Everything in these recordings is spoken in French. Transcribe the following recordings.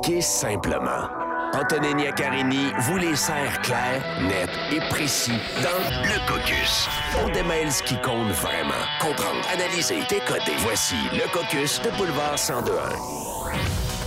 expliquer simplement. Antonine Iaccarini vous les sert clairs, nets et précis dans le caucus. On démêle ce qui compte vraiment. Comprendre, analyser, décoder. Voici le caucus de Boulevard 102.1.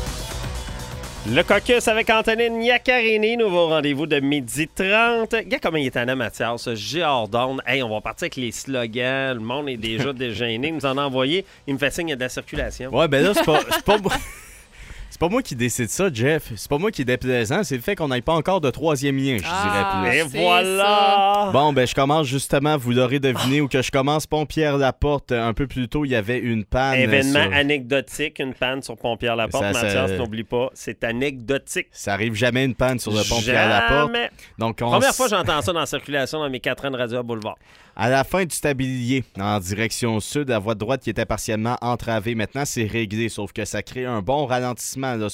Le caucus avec Antonine Iaccarini, nouveau rendez-vous de 12h30. Regarde comment il est en Mathias, j'ai hors d'onde. Hey, on va partir avec les slogans, le monde est déjà dégêné, il nous en a envoyé. Il me fait signe, il y a de la circulation. Ouais, ben là, c'est pas moi. C'est pas moi qui décide ça, Jeff. C'est pas moi qui est déplaisant. C'est le fait qu'on n'ait pas encore de troisième lien, je dirais plus. Et voilà! Ça. Bon, ben je commence justement, vous l'aurez deviné, ou que je commence Pont-Pierre-Laporte. Un peu plus tôt, il y avait une panne. Événement anecdotique, une panne sur Pont-Pierre-Laporte. Mathias, n'oublie pas, c'est anecdotique. Ça arrive jamais une panne sur le Pont-Pierre-Laporte. Donc, Première fois que j'entends ça dans la circulation dans mes 4 ans de radio à Boulevard. À la fin du tablier, en direction sud, la voie de droite qui était partiellement entravée. Maintenant, c'est réglé, sauf que ça crée un bon ralentissement. Là,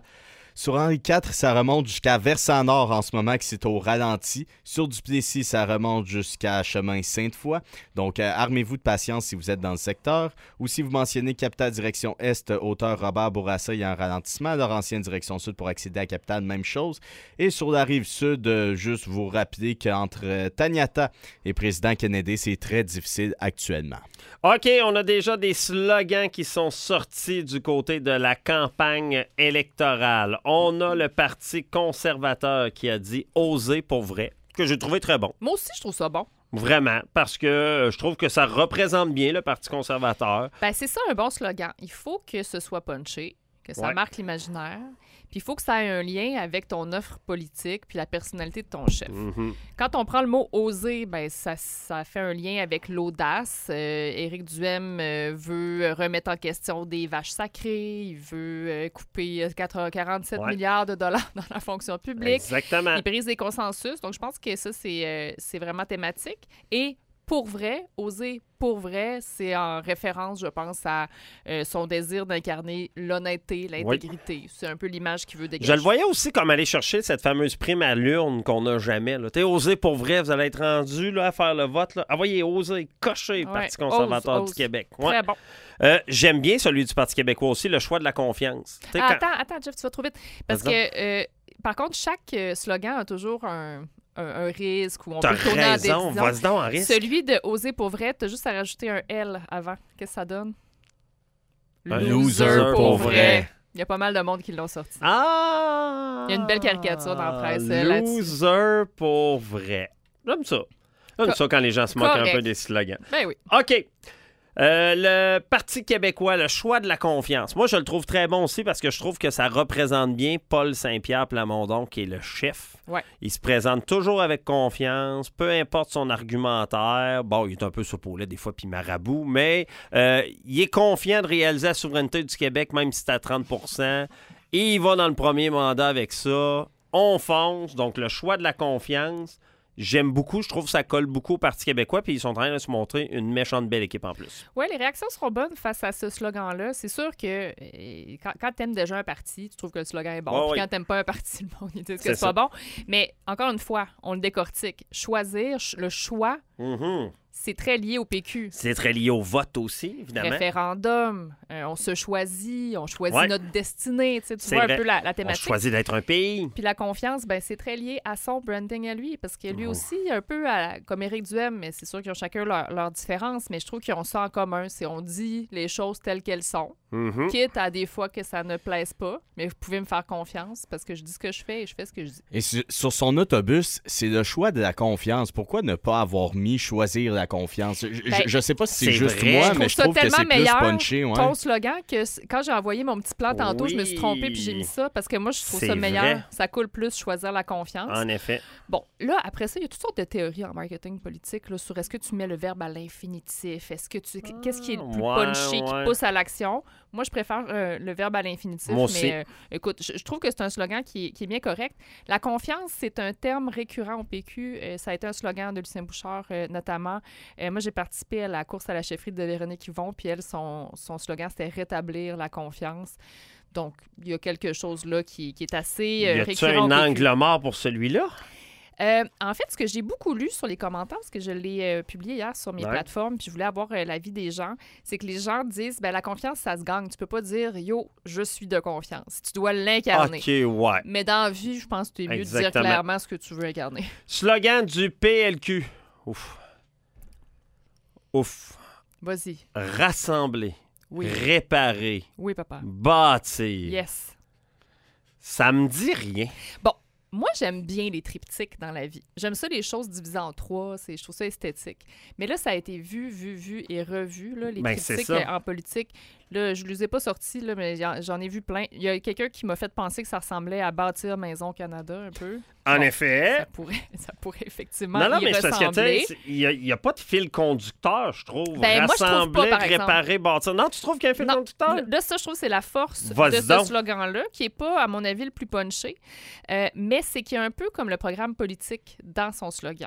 sur Henri IV, ça remonte jusqu'à Versant-Nord en ce moment, qui c'est au ralenti. Sur Duplessis, ça remonte jusqu'à Chemin Sainte-Foy. Donc, armez-vous de patience si vous êtes dans le secteur. Ou si vous mentionnez Capitale direction Est, hauteur Robert Bourassa, il y a un ralentissement. Laurentienne direction Sud pour accéder à Capitale, même chose. Et sur la rive Sud, juste vous rappeler qu'entre Taniata et Président Kennedy, c'est très difficile actuellement. OK, on a déjà des slogans qui sont sortis du côté de la campagne électorale. On a le Parti conservateur qui a dit « Oser pour vrai », que j'ai trouvé très bon. Moi aussi, je trouve ça bon. Vraiment, parce que je trouve que ça représente bien le Parti conservateur. Ben, c'est ça un bon slogan. Il faut que ce soit punché, que ça marque l'imaginaire. Puis il faut que ça ait un lien avec ton offre politique puis la personnalité de ton chef. Mm-hmm. Quand on prend le mot « oser », ben ça fait un lien avec l'audace. Éric Duhaime veut remettre en question des vaches sacrées. Il veut couper 47 milliards de dollars dans la fonction publique. Exactement. Il brise des consensus. Donc, je pense que ça, c'est vraiment thématique. Et pour vrai, oser pour vrai, c'est en référence, je pense, à son désir d'incarner l'honnêteté, l'intégrité. Oui. C'est un peu l'image qu'il veut dégager. Je le voyais aussi comme aller chercher cette fameuse prime à l'urne qu'on n'a jamais. Tu sais, oser pour vrai, vous allez être rendu là, à faire le vote. Là. Ah, voyez, oser, cocher le Parti conservateur du Québec. Ouais. Très bon. J'aime bien celui du Parti québécois aussi, le choix de la confiance. Attends, Jeff, tu vas trop vite. Parce que, par contre, chaque slogan a toujours un risque ou on peut tourner en décision. Vas-y donc en risque. Celui de oser pour vrai, t'as juste à rajouter un L avant. Qu'est-ce que ça donne? Un loser pour vrai. Il y a pas mal de monde qui l'ont sorti. Ah! Il y a une belle caricature dans la presse loser pour vrai. J'aime ça. J'aime ça quand les gens se moquent un peu des slogans. Ben oui. OK. Le Parti québécois, le choix de la confiance. Moi, je le trouve très bon aussi parce que je trouve que ça représente bien Paul Saint-Pierre Plamondon, qui est le chef. Ouais. Il se présente toujours avec confiance, peu importe son argumentaire. Bon, il est un peu soupolé des fois, puis marabout, mais il est confiant de réaliser la souveraineté du Québec, même si c'est à 30%. Et il va dans le premier mandat avec ça. On fonce, donc le choix de la confiance. J'aime beaucoup, je trouve que ça colle beaucoup au Parti québécois, puis ils sont en train de se montrer une méchante belle équipe en plus. Oui, les réactions seront bonnes face à ce slogan-là. C'est sûr que quand tu aimes déjà un parti, tu trouves que le slogan est bon. Puis quand tu n'aimes pas un parti, le monde dit que c'est pas bon. Mais encore une fois, on le décortique. Choisir, le choix, c'est très lié au PQ. C'est très lié au vote aussi, évidemment. Référendum, on se choisit, on choisit notre destinée. Tu vois un peu la thématique. On choisit d'être un pays. Puis la confiance, ben, c'est très lié à son branding à lui, parce que lui aussi, un peu comme Éric Duhaime, mais c'est sûr qu'ils ont chacun leur différence, mais je trouve qu'ils ont ça en commun. C'est on dit les choses telles qu'elles sont, quitte à des fois que ça ne plaise pas, mais vous pouvez me faire confiance parce que je dis ce que je fais et je fais ce que je dis. Et sur son autobus, c'est le choix de la confiance. Pourquoi ne pas avoir mis choisir la confiance? Je sais pas si c'est juste vrai. moi, mais je trouve que c'est plus punché. Ouais. Ton slogan, que quand j'ai envoyé mon petit plan tantôt, je me suis trompée puis j'ai mis ça parce que moi, je trouve ça meilleur. Vrai. Ça coule plus choisir la confiance. En effet. Bon, là, après ça, il y a toutes sortes de théories en marketing politique là, sur est-ce que tu mets le verbe à l'infinitif? Qu'est-ce qui est le plus punché qui pousse à l'action? Moi, je préfère le verbe à l'infinitif. Moi aussi. Mais écoute, je trouve que c'est un slogan qui est bien correct. La confiance, c'est un terme récurrent au PQ. Ça a été un slogan de Lucien Bouchard, notamment. Moi, j'ai participé à la course à la chefferie de Véronique Yvon, puis elle, son slogan, c'était « Rétablir la confiance ». Donc, il y a quelque chose là qui est assez récurrent. Y a-t-il un angle mort pour celui-là? En fait, ce que j'ai beaucoup lu sur les commentaires, parce que je l'ai publié hier sur mes plateformes, puis je voulais avoir l'avis des gens, c'est que les gens disent, la confiance, ça se gagne. Tu peux pas dire, yo, je suis de confiance. Tu dois l'incarner. OK, ouais. Mais dans la vie, je pense que c'est mieux de dire clairement ce que tu veux incarner. Slogan du PLQ. Ouf. Vas-y. Rassembler. Oui. Réparer. Oui, papa. Bâtir. Yes. Ça me dit rien. Bon, moi, j'aime bien les triptyques dans la vie. J'aime ça, les choses divisées en trois. Je trouve ça esthétique. Mais là, ça a été vu et revu, là, les triptyques en politique. Là, je ne les ai pas sortis, là, mais j'en ai vu plein. Il y a quelqu'un qui m'a fait penser que ça ressemblait à Bâtir Maison Canada, un peu. En effet. Ça pourrait effectivement non, y mais ressembler. Il n'y a pas de fil conducteur, je trouve. Moi, je trouve pas, par réparer, bâtir. Non, tu trouves qu'il y a un fil conducteur? Là, ça, je trouve que c'est la force de ce slogan-là, qui n'est pas, à mon avis, le plus punché. Mais c'est qu'il y a un peu comme le programme politique dans son slogan.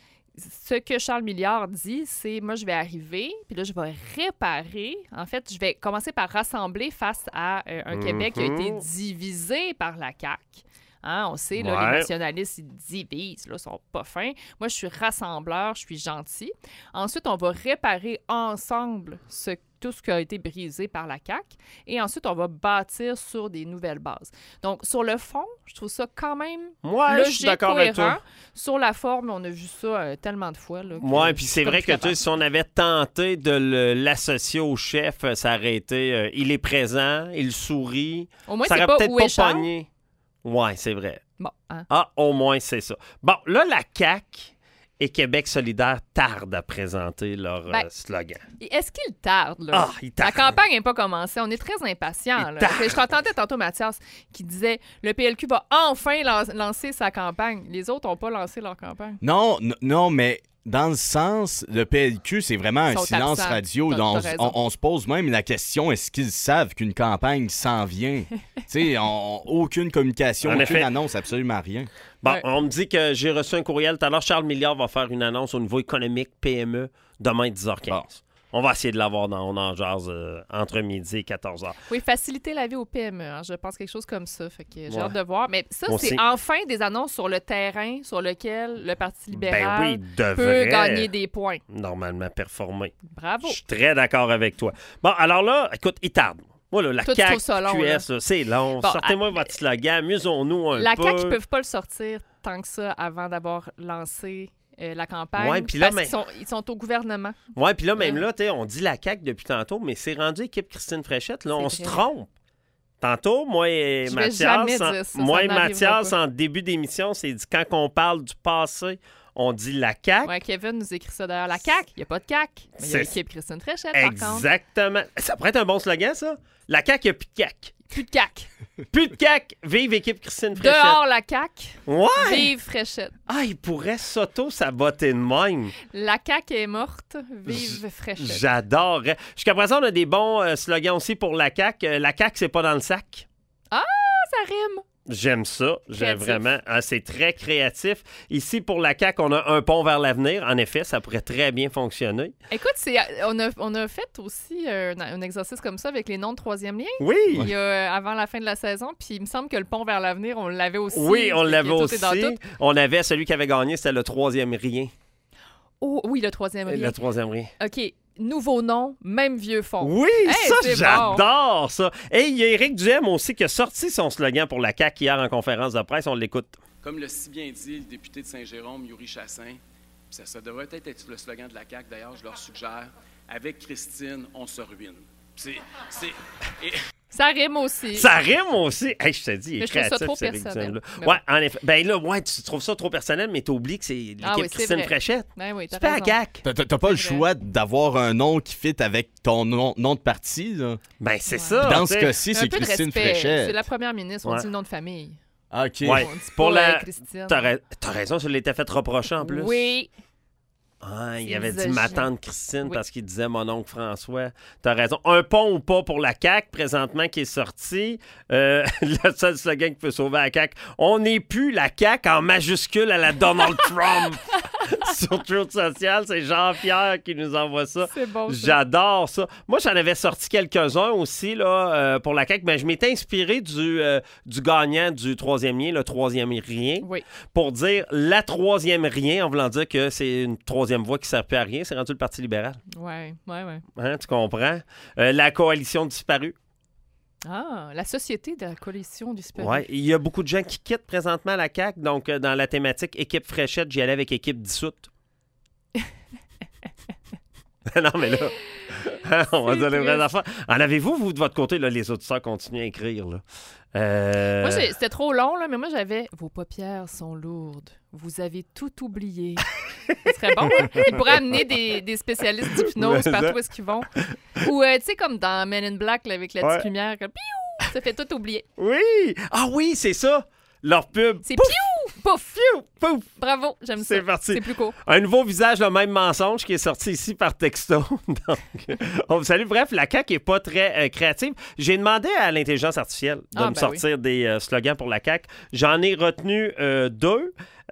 Ce que Charles Milliard dit, c'est moi, je vais arriver, puis là, je vais réparer. En fait, je vais commencer par rassembler face à un Québec qui a été divisé par la CAQ. Hein, on sait, là, les nationalistes, ils divisent, là, sont pas fins. Moi, je suis rassembleur, je suis gentil. Ensuite, on va réparer ensemble tout ce qui a été brisé par la CAQ. Et ensuite, on va bâtir sur des nouvelles bases. Donc, sur le fond, je trouve ça quand même logique, je suis d'accord cohérent. avec toi. Sur la forme, on a vu ça tellement de fois. Oui, puis c'est vrai que si on avait tenté de l'associer au chef, ça aurait été il est présent, il sourit. Au moins, ça c'est aurait pas peut-être où pas est Charles. pogné. Oui, c'est vrai. Bon, hein? Ah, au moins, c'est ça. Bon, là, la CAQ et Québec solidaire tardent à présenter leur slogan. Est-ce qu'ils tardent, là? Ils tardent. La campagne n'est pas commencée. On est très impatients. Là. Je t'entendais tantôt, Mathias, qui disait le PLQ va enfin lancer sa campagne. Les autres n'ont pas lancé leur campagne. Non, mais dans le sens, le PLQ, c'est vraiment un silence radio. On se pose même la question, est-ce qu'ils savent qu'une campagne s'en vient? Aucune communication, aucune annonce, absolument rien. Bon, on me dit que j'ai reçu un courriel tout à l'heure. Charles Milliard va faire une annonce au niveau économique PME demain 10h15. Bon. On va essayer de l'avoir dans On en jase entre midi et 14h. Oui, faciliter la vie aux PME. Hein. Je pense quelque chose comme ça. Fait que j'ai hâte de voir. Mais ça, c'est enfin des annonces sur le terrain sur lequel le Parti libéral peut gagner des points. Normalement performer. Bravo. Je suis très d'accord avec toi. Bon, alors là, écoute, il tarde. Voilà, la CAQ, QS, c'est long. Bon, sortez-moi votre slogan, amusons-nous un peu. La CAQ, ils ne peuvent pas le sortir tant que ça avant d'avoir lancé la campagne. Ouais, puis là, ils sont au gouvernement. Oui, puis là, même là, on dit la CAQ depuis tantôt, mais c'est rendu équipe Christine Fréchette. Là, on se trompe. Tantôt, moi et Mathias, en début d'émission, c'est dit quand on parle du passé, on dit la CAQ. Oui, Kevin nous écrit ça d'ailleurs. La CAQ, il n'y a pas de CAQ. Mais il y a l'équipe Christine Fréchette, par contre. Exactement. Ça pourrait être un bon slogan, ça. La CAQ, il n'y a plus de CAQ. Plus de CAQ. Plus de CAQ. Vive équipe Christine Fréchette. Dehors la CAQ. Ouais. Vive Fréchette. Il pourrait s'auto-saboter de même. La CAQ est morte. Vive Fréchette. J'adorerais. Jusqu'à présent, on a des bons slogans aussi pour la CAQ. La CAQ, c'est pas dans le sac. Ah, ça rime. J'aime ça. J'aime vraiment. C'est très créatif. Ici, pour la CAQ, on a un pont vers l'avenir. En effet, ça pourrait très bien fonctionner. Écoute, on a fait aussi un exercice comme ça avec les noms de troisième lien. Oui. Il y a, avant la fin de la saison. Puis il me semble que le pont vers l'avenir, on l'avait aussi. Oui, on l'avait aussi. On avait celui qui avait gagné, c'était le troisième rien. Oh, oui, le troisième rien. Le troisième rien. OK. Nouveau nom, même vieux fond. Oui, ça, j'adore ça. Et il y a Éric Duhem aussi qui a sorti son slogan pour la CAQ hier en conférence de presse. On l'écoute. Comme l'a si bien dit le député de Saint-Jérôme, Yuri Chassin, ça devrait peut-être être le slogan de la CAQ, d'ailleurs, je leur suggère, avec Christine, on se ruine. Ça rime aussi. Ça rime aussi. Hey, je te dis, il est créatif. Je trouve ça trop personnel. Ouais, en effet. Ben là, tu trouves ça trop personnel, mais t'oublies que c'est l'équipe Christine Fréchette. Ben oui, c'est pas la CAQ. T'as pas le choix d'avoir un nom qui fit avec ton nom de parti, là. Ben c'est ça. Dans ce cas-ci, c'est Christine Fréchette. C'est la première ministre, on dit le nom de famille. OK. Ouais. On dit pour Christine. T'as raison, ça l'était fait reprocher en plus. Oui. Il avait dit ma tante Christine parce qu'il disait mon oncle François. T'as raison. Un pont ou pas pour la CAQ, présentement, qui est sorti. Le seul slogan qui peut sauver la CAQ. On n'est plus la CAQ en majuscule à la Donald Trump. sur Truth Social. C'est Jean-Pierre qui nous envoie ça. C'est bon, ça. J'adore ça. Moi, j'en avais sorti quelques-uns aussi là, pour la CAQ. Mais je m'étais inspiré du gagnant du troisième lien, le troisième rien, pour dire la troisième rien, en voulant dire que c'est une troisième voie qui ne sert plus à rien. C'est rendu le Parti libéral. Ouais. Hein, tu comprends? La coalition disparue. Ah, la société de la coalition disparue. Oui, il y a beaucoup de gens qui quittent présentement la CAQ. Donc, dans la thématique équipe fraîchette, j'y allais avec équipe dissoute. Non, mais là, on va dire les vraies affaires. En avez-vous, vous, de votre côté, là, les auditeurs continuent à écrire, là? Moi, c'était trop long, là, mais moi, j'avais « Vos paupières sont lourdes. Vous avez tout oublié. » Ce serait bon, hein? Ils pourraient amener des spécialistes d'hypnose partout où est-ce qu'ils vont. Ou, tu sais, comme dans Men in Black, là, avec la petite lumière, comme, piou, ça fait tout oublier. Oui! Ah oui, c'est ça! Leur pub. C'est piou! Pouf! Piou! Pouf! Bravo, j'aime ça. C'est parti. C'est plus court. Un nouveau visage, le même mensonge qui est sorti ici par texto. Donc, on vous salue. Bref, la CAQ n'est pas très créative. J'ai demandé à l'intelligence artificielle de me sortir des slogans pour la CAQ. J'en ai retenu 2.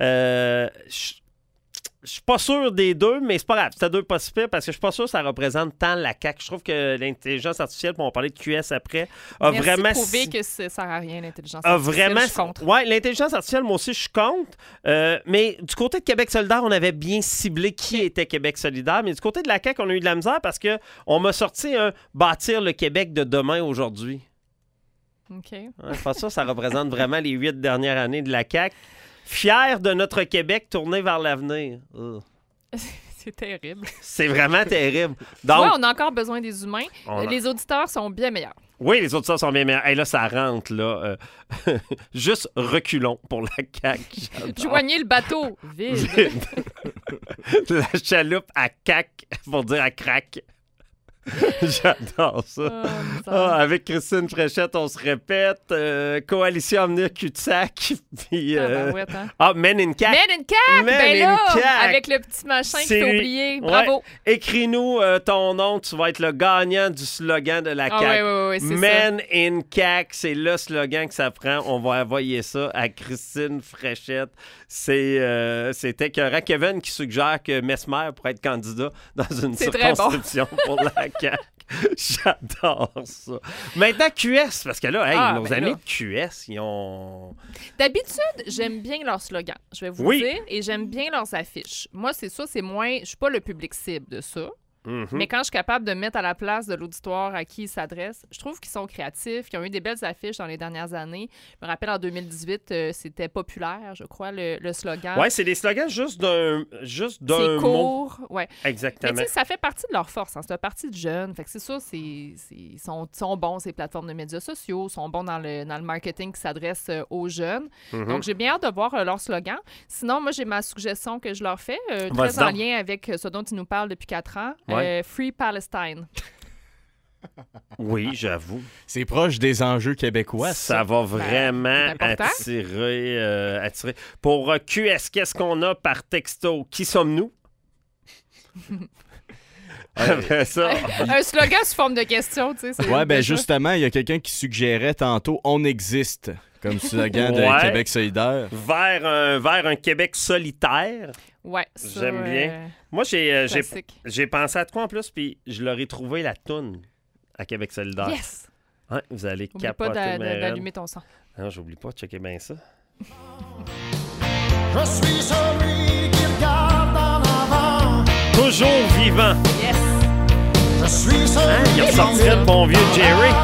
Je suis pas sûr des 2, mais c'est pas grave. C'était 2 pas si pire parce que je suis pas sûr que ça représente tant la CAQ. Je trouve que l'intelligence artificielle, on va parler de QS après, a Merci vraiment... prouvé que ça sert à rien, l'intelligence artificielle. Je suis contre. Oui, l'intelligence artificielle, moi aussi, je suis contre. Mais du côté de Québec solidaire, on avait bien ciblé qui était Québec solidaire. Mais du côté de la CAQ, on a eu de la misère parce qu'on m'a sorti un « Bâtir le Québec de demain aujourd'hui ». OK. Ouais, pas ça représente vraiment les 8 dernières années de la CAQ. Fier de notre Québec tourné vers l'avenir. C'est terrible. C'est vraiment terrible. Donc, ouais, on a encore besoin des humains. Les auditeurs sont bien meilleurs. Oui, les auditeurs sont bien meilleurs. Hey, là, ça rentre, là. Juste reculons pour la CAQ. Joignez le bateau. Vide. La chaloupe à CAQ pour dire à crack. J'adore ça. Avec Christine Fréchette, on se répète. Coalition Avenir Cul-de-sac. Puis, Men in CAQ. Men in CAQ! Ben là, avec le petit machin qui t'a oublié. Bravo. Ouais. Écris-nous ton nom. Tu vas être le gagnant du slogan de la CAQ. Oui, c'est Men in CAQ, c'est le slogan que ça prend. On va envoyer ça à Christine Fréchette. C'est écœurant. Kevin qui suggère que Mesmer pourrait être candidat dans une circonscription pour la CAQ. J'adore ça. Maintenant, QS, parce que là, nos amis de QS, ils ont... D'habitude, j'aime bien leur slogan, je vais vous dire, et j'aime bien leurs affiches. Moi, c'est ça, c'est moins... Je suis pas le public cible de ça. Mm-hmm. Mais quand je suis capable de mettre à la place de l'auditoire à qui ils s'adressent, je trouve qu'ils sont créatifs, qu'ils ont eu des belles affiches dans les dernières années. Je me rappelle, en 2018, c'était populaire, je crois, le slogan. Oui, c'est des slogans juste d'un c'est court, mot. Ouais. Exactement. Mais ça fait partie de leur force. Hein. C'est un parti de jeunes. Fait que c'est ça, ils sont bons, ces plateformes de médias sociaux, sont bons dans le marketing qui s'adresse aux jeunes. Mm-hmm. Donc, j'ai bien hâte de voir leur slogan. Sinon, moi, j'ai ma suggestion que je leur fais, très en lien avec ce dont ils nous parlent depuis 4 ans. Free Palestine. Oui, j'avoue. C'est proche des enjeux québécois. Ça va vraiment attirer. Pour QS, qu'est-ce qu'on a par texto? Qui sommes-nous? Ça. Un slogan sous forme de question, tu sais. Ouais, ben justement, il y a quelqu'un qui suggérait tantôt « On existe » comme slogan de Québec solidaire. Vers un Québec solitaire. Ouais, j'aime bien. Moi, j'ai pensé à quoi en plus, puis je leur ai trouvé la toune à Québec solidaire. Yes! Ouais, vous allez oublie capoter. Pas d'allumer ton sang. Non, j'oublie pas, checker bien ça. Je suis celui qui regarde en avant. Toujours vivant. Yes! Je suis celui il ressortirait le bon vieux Jerry.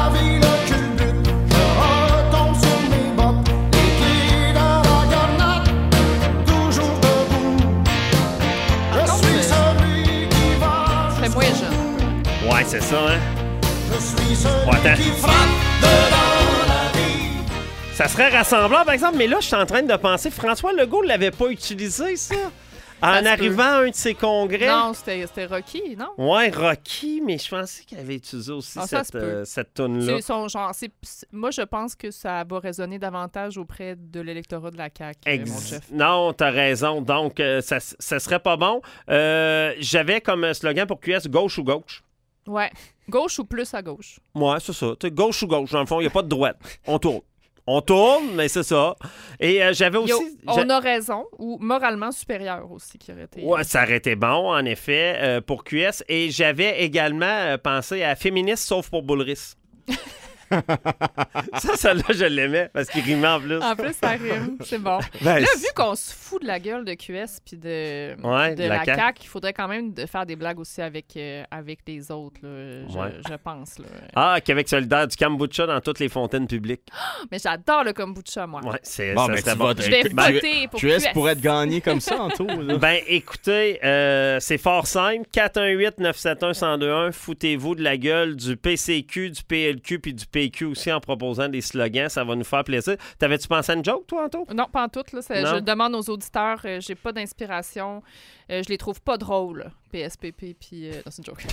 Ouais, c'est ça, hein? Ça serait rassemblant, par exemple, mais là, je suis en train de penser, François Legault ne l'avait pas utilisé, ça? En arrivant à un de ses congrès. Non, c'était Rocky, non? Ouais, Rocky, mais je pensais qu'il avait utilisé aussi cette toune-là. Moi, je pense que ça va résonner davantage auprès de l'électorat de la CAQ, mon chef. Non, t'as raison. Donc, ça serait pas bon. J'avais comme slogan pour QS « Gauche ou gauche ». Ouais. Gauche ou plus à gauche. Ouais, c'est ça. T'sais, gauche ou gauche. Dans le fond, il n'y a pas de droite. On tourne. On tourne, mais c'est ça. Et j'avais aussi... On a raison, ou moralement supérieur aussi, qui aurait été... Ouais, ça aurait été bon, en effet, pour QS. Et j'avais également pensé à Féministe sauf pour Boulris. Celle-là, je l'aimais parce qu'il rimait en plus. En plus, ça rime. C'est bon. Ben, là, vu qu'on se fout de la gueule de QS puis de la CAQ, il faudrait quand même faire des blagues aussi avec les autres, là, je pense. Là. Ah, Québec solidaire, du kombucha dans toutes les fontaines publiques. Mais j'adore le kombucha, moi. Ouais, c'est Bon, ça. mais Serait tu bon. vas Je vais voter pour QS. QS pourrait te gagner comme ça, en tout. Là. Ben, écoutez, c'est fort simple. 418-971-1021. Foutez-vous de la gueule du PCQ, du PLQ puis du PQ aussi en proposant des slogans. Ça va nous faire plaisir. T'avais-tu pensé à une joke, toi, Anto? Non, pas en tout. Là, je demande aux auditeurs, j'ai pas d'inspiration. Je les trouve pas drôles, PSPP, puis... non, c'est une joke.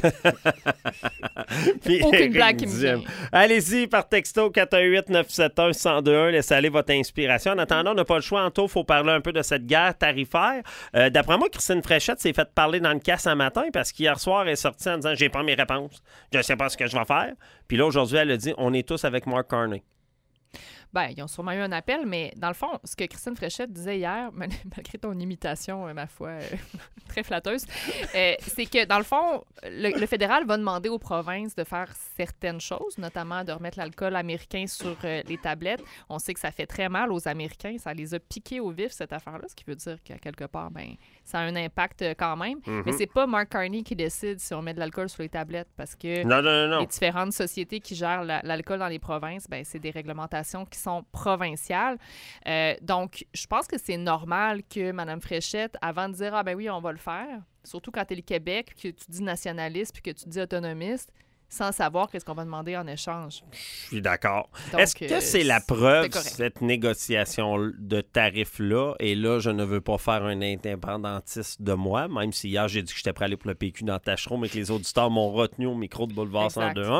Aucune blague qui me vient. Allez-y par texto 418-971-1021. Laissez aller votre inspiration. En attendant, on n'a pas le choix. Anto, il faut parler un peu de cette guerre tarifaire. D'après moi, Christine Fréchette s'est fait parler dans le casse un matin parce qu'hier soir, elle est sortie en disant « J'ai pas mes réponses. Je sais pas ce que je vais faire. » Puis là, aujourd'hui, elle a dit « On est tous avec Mark Carney. » Ben, ils ont sûrement eu un appel, mais dans le fond, ce que Christine Fréchette disait hier, malgré ton imitation, ma foi, très flatteuse, c'est que, dans le fond, le fédéral va demander aux provinces de faire certaines choses, notamment de remettre l'alcool américain sur les tablettes. On sait que ça fait très mal aux Américains. Ça les a piqués au vif, cette affaire-là, ce qui veut dire qu'à quelque part, ben, ça a un impact quand même. Mm-hmm. Mais c'est pas Mark Carney qui décide si on met de l'alcool sur les tablettes, parce que non. les différentes sociétés qui gèrent l'alcool dans les provinces, ben, c'est des réglementations qui sont provinciales. Donc, je pense que c'est normal que Mme Fréchette, avant de dire « Ah ben oui, on va le faire », surtout quand tu es le Québec, puis que tu dis nationaliste, puis que tu dis autonomiste, sans savoir qu'est-ce qu'on va demander en échange. Je suis d'accord. Donc, est-ce que c'est la preuve, cette négociation de tarifs-là, et là, je ne veux pas faire un indépendantiste de moi, même si hier, j'ai dit que j'étais prêt à aller pour le PQ dans Tachereau, mais que les auditeurs m'ont retenu au micro de Boulevard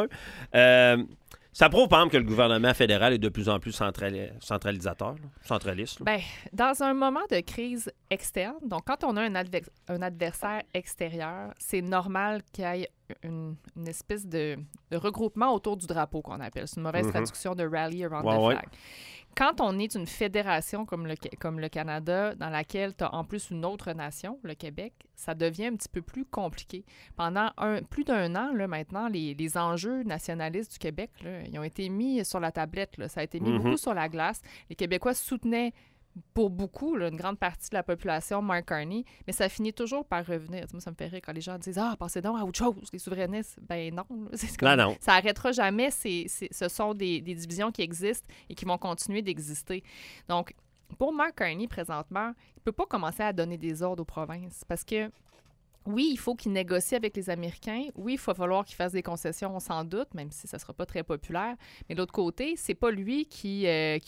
102.1. Ça prouve, par exemple, que le gouvernement fédéral est de plus en plus centralisateur, centraliste. Bien, dans un moment de crise externe, donc quand on a un adversaire extérieur, c'est normal qu'il y ait une espèce de regroupement autour du drapeau qu'on appelle. C'est une mauvaise traduction de « rally around the flag ». Quand on est une fédération comme le Canada, dans laquelle tu as en plus une autre nation, le Québec, ça devient un petit peu plus compliqué. Pendant plus d'un an, là, maintenant, les enjeux nationalistes du Québec, là, ils ont été mis sur la tablette. Là. Ça a été mis beaucoup sur la glace. Les Québécois soutenaient pour beaucoup, là, une grande partie de la population, Mark Carney, mais ça finit toujours par revenir. Moi, ça me fait rire quand les gens disent « Ah, passez donc à autre chose, les souverainistes. » Ben non. Non. Ça n'arrêtera jamais. Ce sont des divisions qui existent et qui vont continuer d'exister. Donc, pour Mark Carney, présentement, il ne peut pas commencer à donner des ordres aux provinces parce que oui, il faut qu'il négocie avec les Américains. Oui, il va falloir qu'il fasse des concessions, on s'en doute, même si ça ne sera pas très populaire. Mais de l'autre côté, c'est pas lui qui a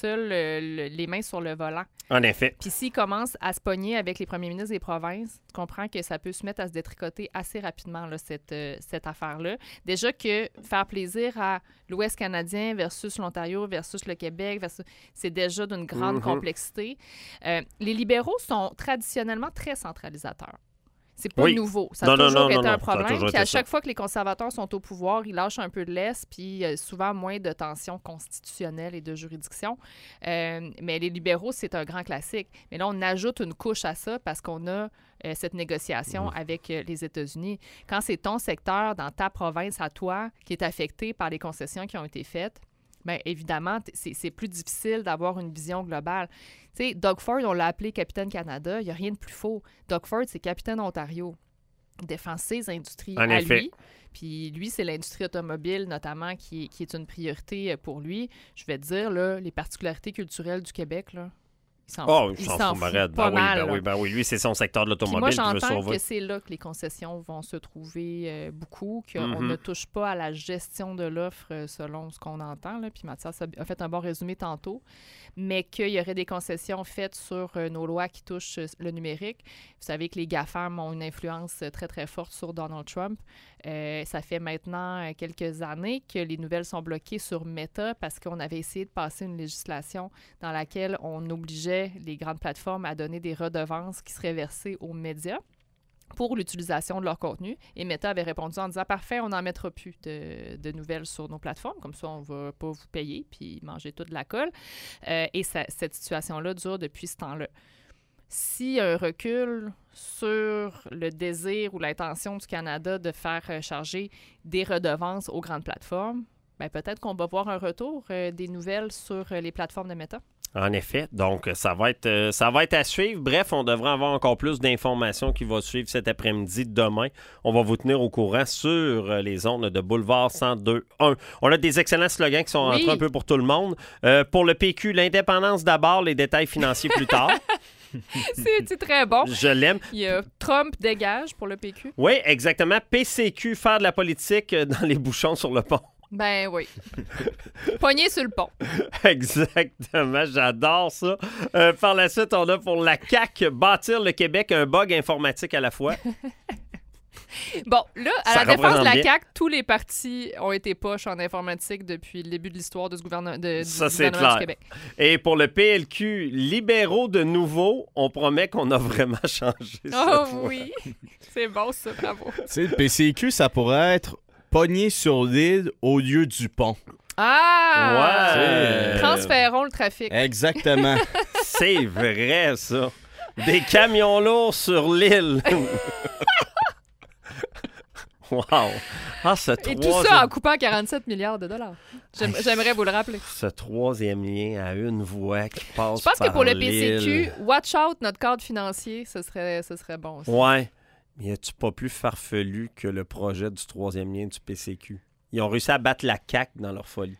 les mains sur le volant. En effet. Puis s'il commence à se pogner avec les premiers ministres des provinces, tu comprends que ça peut se mettre à se détricoter assez rapidement, là, cette affaire-là. Déjà que faire plaisir à l'Ouest canadien versus l'Ontario versus le Québec, c'est déjà d'une grande complexité. Les libéraux sont traditionnellement très centralisateurs. C'est pas nouveau. Ça a toujours été un problème. Puis à chaque fois que les conservateurs sont au pouvoir, ils lâchent un peu de laisse, puis souvent moins de tensions constitutionnelles et de juridiction. Mais les libéraux, c'est un grand classique. Mais là, on ajoute une couche à ça parce qu'on a cette négociation avec les États-Unis. Quand c'est ton secteur, dans ta province à toi, qui est affecté par les concessions qui ont été faites, bien, évidemment, c'est plus difficile d'avoir une vision globale. Tu sais, Doug Ford, on l'a appelé Capitaine Canada. Il n'y a rien de plus faux. Doug Ford, c'est Capitaine Ontario. Il défend ses industries à lui. Puis lui, c'est l'industrie automobile, notamment, qui est une priorité pour lui. Je vais te dire, là, les particularités culturelles du Québec, là, il s'en fout pas mal. Oui. Lui, c'est son secteur de l'automobile qui veut sauver. Moi, j'entends que c'est là que les concessions vont se trouver beaucoup, qu'on ne touche pas à la gestion de l'offre selon ce qu'on entend. Là. Puis Mathias a fait un bon résumé tantôt, mais qu'il y aurait des concessions faites sur nos lois qui touchent le numérique. Vous savez que les GAFAM ont une influence très, très forte sur Donald Trump. Ça fait maintenant quelques années que les nouvelles sont bloquées sur Meta parce qu'on avait essayé de passer une législation dans laquelle on obligeait les grandes plateformes à donner des redevances qui seraient versées aux médias pour l'utilisation de leur contenu. Et Meta avait répondu en disant « Parfait, on n'en mettra plus de nouvelles sur nos plateformes. Comme ça, on ne va pas vous payer puis manger toute la colle. » Et cette situation-là dure depuis ce temps-là. S'il y a un recul sur le désir ou l'intention du Canada de faire charger des redevances aux grandes plateformes, bien, peut-être qu'on va voir un retour des nouvelles sur les plateformes de Meta. En effet. Donc, ça va être à suivre. Bref, on devrait avoir encore plus d'informations qui vont suivre cet après-midi. Demain, on va vous tenir au courant sur les ondes de Boulevard 102.1. On a des excellents slogans qui sont entrés un peu pour tout le monde. Pour le PQ, l'indépendance d'abord, les détails financiers plus tard. C'est très bon. Je l'aime. Il y a Trump dégage pour le PQ. Oui, exactement. PCQ, faire de la politique dans les bouchons sur le pont. Ben oui. Pogné sur le pont. Exactement, j'adore ça. Par la suite, on a pour la CAQ, bâtir le Québec, un bug informatique à la fois. Bon, là, à la défense de la CAQ, tous les partis ont été poches en informatique depuis le début de l'histoire de ce gouvernement, du gouvernement du Québec. Et pour le PLQ, libéraux de nouveau, on promet qu'on a vraiment changé. Oh oui, c'est bon ça, bravo. Tu sais, le PCQ, ça pourrait être pogné sur l'île au lieu du pont. Ah! Ouais! Transférons le trafic. Exactement. C'est vrai, ça. Des camions lourds sur l'île. Wow! Ah, Et tout ça en coupant 47 milliards de dollars. J'aimerais vous le rappeler. Ce troisième lien à une voie qui passe par Je pense que pour le l'île. PCQ, watch out notre cadre financier, ce serait bon aussi. Ouais. Mais as-tu pas plus farfelu que le projet du troisième lien du PCQ? Ils ont réussi à battre la CAQ dans leur folie.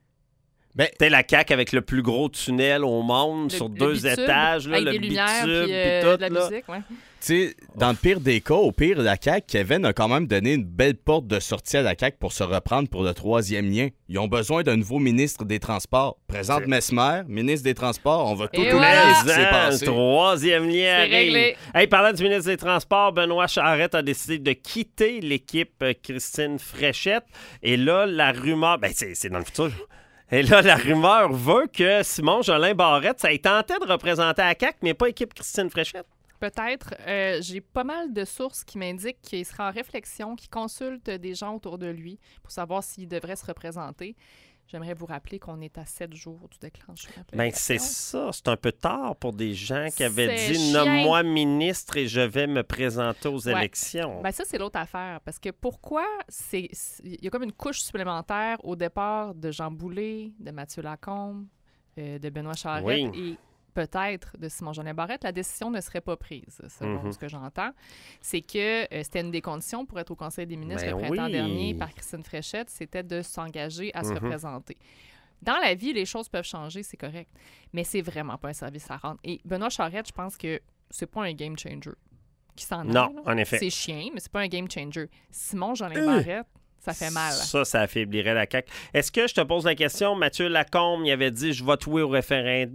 T'es la CAQ avec le plus gros tunnel au monde sur 2 bitube, étages, là, avec le des lumières bitube, puis puis tout, de la là. musique, ouais. Tu sais, dans le pire des cas, au pire, la CAQ, Kevin a quand même donné une belle porte de sortie à la CAQ pour se reprendre pour le troisième lien. Ils ont besoin d'un nouveau ministre des Transports. Présente Mesmer, ministre des Transports, on va tout oublier ce qui s'est passé. Troisième lien C'est arrive. réglé. Hey, parlant du ministre des Transports, Benoît Charette a décidé de quitter l'équipe Christine Fréchette. Et là, la rumeur... Ben, c'est dans le futur. Et là, la rumeur veut que Simon Jolin Barrette, ça ait tenté de représenter la CAQ, mais pas équipe Christine Fréchette. Peut-être. J'ai pas mal de sources qui m'indiquent qu'il sera en réflexion, qu'il consulte des gens autour de lui pour savoir s'il devrait se représenter. J'aimerais vous rappeler qu'on est à 7 jours du déclenchement. Ben c'est ça. C'est un peu tard pour des gens qui avaient C'est dit « chien. Nomme-moi ministre et je vais me présenter aux élections Ben ça, c'est l'autre affaire. Parce que pourquoi il y a comme une couche supplémentaire au départ de Jean Boulet, de Mathieu Lacombe, de Benoît Charette et peut-être de Simon-Jolin Barrette, la décision ne serait pas prise, selon ce que j'entends. C'est que c'était une des conditions pour être au Conseil des ministres le printemps dernier par Christine Fréchette, c'était de s'engager à se représenter. Dans la vie, les choses peuvent changer, c'est correct. Mais c'est vraiment pas un service à rendre. Et Benoît Charette, je pense que c'est pas un game changer qui s'en aille. Non, en effet. C'est chien, mais c'est pas un game changer. Simon-Jolin Barrette, ça fait mal. Ça affaiblirait la CAQ. Est-ce que, je te pose la question, Mathieu Lacombe, il avait dit « Je vais tout au référendum ».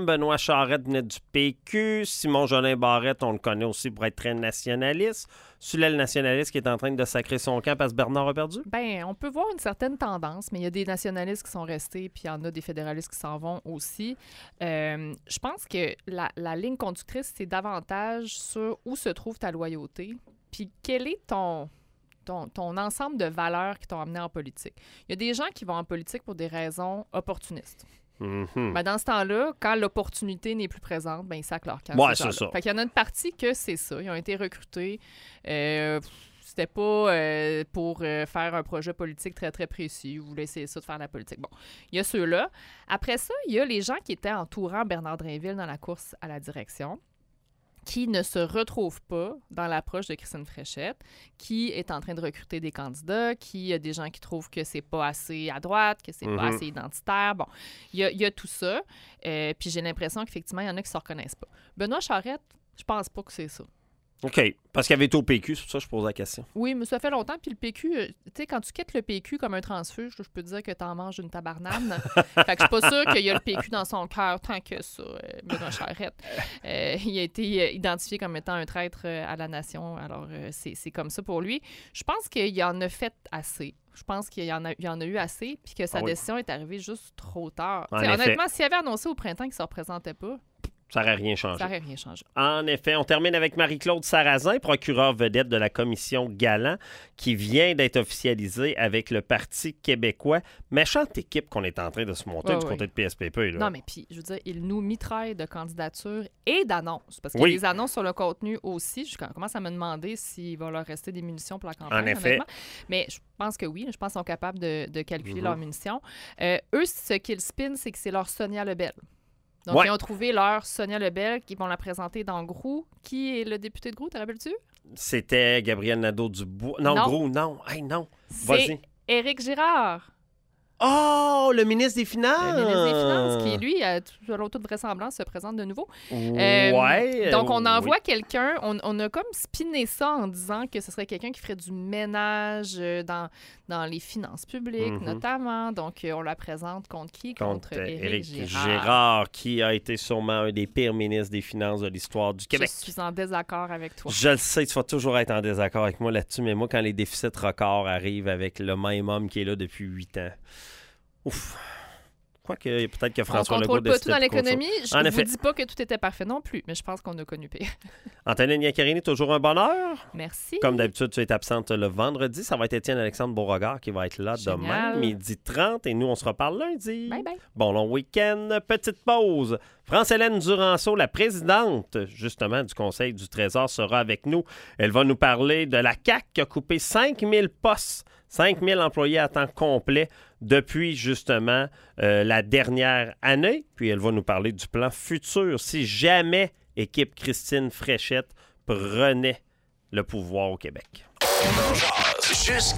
Benoît Charette venait du PQ. Simon Jolin Barrette, on le connaît aussi pour être très nationaliste. C'est le nationaliste qui est en train de sacrer son camp parce que Bernard a perdu? Bien, on peut voir une certaine tendance, mais il y a des nationalistes qui sont restés, puis il y en a des fédéralistes qui s'en vont aussi. Je pense que la ligne conductrice, c'est davantage sur où se trouve ta loyauté, puis quel est ton ensemble de valeurs qui t'ont amené en politique. Il y a des gens qui vont en politique pour des raisons opportunistes. Ben dans ce temps-là, quand l'opportunité n'est plus présente, ben ils sacent leur camp. Ouais, c'est ça. Fait qu'il y en a une partie que c'est ça. Ils ont été recrutés. C'était pas pour faire un projet politique très, très précis. Vous voulez essayer ça de faire de la politique. Bon, il y a ceux-là. Après ça, il y a les gens qui étaient entourant Bernard Drinville dans la course à la direction, qui ne se retrouve pas dans l'approche de Christine Fréchette, qui est en train de recruter des candidats, qui a des gens qui trouvent que c'est pas assez à droite, que c'est pas assez identitaire. Bon, il y a tout ça. Puis j'ai l'impression qu'effectivement, il y en a qui ne se reconnaissent pas. Benoît Charette, je pense pas que c'est ça. OK. Parce qu'il avait été au PQ, c'est pour ça que je pose la question. Oui, mais ça fait longtemps. Puis le PQ, tu sais, quand tu quittes le PQ comme un transfuge, je peux te dire que tu en manges une tabarnane. Fait que je suis pas sûre qu'il y a le PQ dans son cœur tant que ça, Benoît Charette. Il a été identifié comme étant un traître à la nation. Alors, c'est comme ça pour lui. Je pense qu'il en a fait assez. Je pense qu'il y en a eu assez, puis que sa décision est arrivée juste trop tard. Honnêtement, s'il avait annoncé au printemps qu'il ne se représentait pas, Ça n'aurait rien changé. Ça n'aurait rien changé. En effet, on termine avec Marie-Claude Sarrazin, procureure vedette de la commission Galland, qui vient d'être officialisée avec le Parti québécois. Méchante équipe qu'on est en train de se monter du côté de PSPP. Là. Non, mais puis, je veux dire, il nous mitraille de candidatures et d'annonces. Parce qu'il y a des annonces sur le contenu aussi. Je commence à me demander s'il va leur rester des munitions pour la campagne. En effet. Honnêtement. Mais je pense que oui. Je pense qu'ils sont capables de calculer leurs munitions. Eux, ce qu'ils spinent, c'est que c'est leur Sonia Lebel. Donc, ils ont trouvé leur Sonia Lebel qui vont la présenter dans Groux. Qui est le député de Groux, te rappelles-tu? C'était Gabriel Nadeau-Dubois. Non, Groux, non. Hey, non. Vas-y. C'est Éric Girard. Oh, le ministre des Finances! Le ministre des Finances, qui, lui, selon toute vraisemblance, se présente de nouveau. Donc, on envoie quelqu'un. On a comme spiné ça en disant que ce serait quelqu'un qui ferait du ménage dans les finances publiques, notamment. Donc, on la présente contre qui? Contre Éric Girard, qui a été sûrement un des pires ministres des Finances de l'histoire du Québec. Je suis en désaccord avec toi. Je le sais, tu vas toujours être en désaccord avec moi là-dessus, mais moi, quand les déficits records arrivent avec le même homme qui est là depuis 8 ans... Ouf. Quoique, peut-être que François Legault... On ne contrôle pas tout dans l'économie. Je ne vous effet. dis pas que tout était parfait non plus, mais je pense qu'on a connu pire. Antonine Iaccarini, toujours un bonheur. Merci. Comme d'habitude, tu es absente le vendredi. Ça va être Étienne-Alexandre Beauregard qui va être là demain, 12h30. Et nous, on se reparle lundi. Bye bye. Bon long week-end. Petite pause. France-Hélène Duranceau, la présidente, justement, du Conseil du Trésor, sera avec nous. Elle va nous parler de la CAQ qui a coupé 5000 postes. 5000 employés à temps complet depuis, justement, la dernière année. Puis elle va nous parler du plan futur. Si jamais équipe Christine Fréchette prenait le pouvoir au Québec. Jusqu'à